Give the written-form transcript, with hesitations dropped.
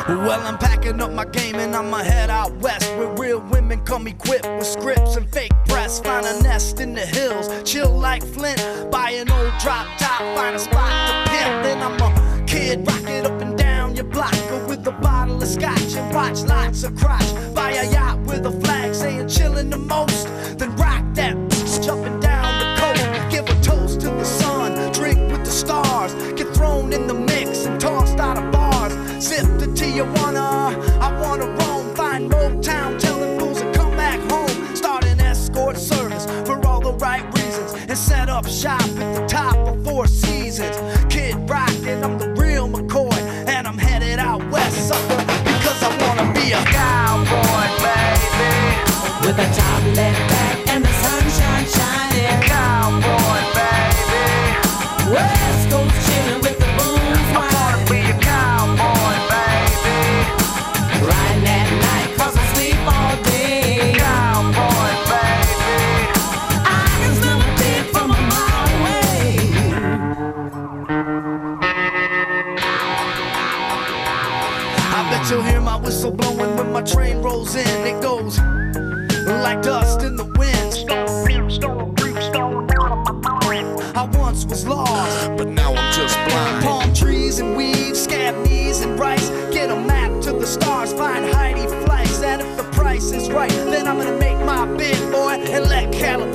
Well, I'm packing up my game and I'ma head out west, where real women come equipped with scripts and fake breasts. Find a nest in the hills, chill like Flint. Buy an old drop top, find a spot to pimp. Then I'm a kid, rock it up and down your block with a bottle of scotch and watch lots of crotch. Buy a yacht with a flag saying chillin' the most. Then rock that bitch up and down the coast. Give a toast to the sun, drink with the stars. Get thrown in the mix and tossed out of bars. Zip to Tijuana, I wanna roam. Find Motown, telling fools to come back home. Start an escort service for all the right reasons, and set up shop at the top of Four Seasons. Kid rockin', I'm the real McCoy, and I'm headed out west, sucker, because I wanna be a cowboy, baby. With a top left back and the sunshine shining. Cowboy, baby. West Coast chillin' with the booze I wanna be a cowboy, baby. riding at night 'cause I sleep all day. Cowboy, baby. I can smell a pig from a mile away. I bet you'll hear my whistle blowing when my train rolls in. It goes like dust in the wind. I once was lost, but now I'm just blind. palm trees and weed, scab knees and rice. Get a map to the stars, find Heidi flights. And if the price is right, then I'm gonna make my bid, boy, and let California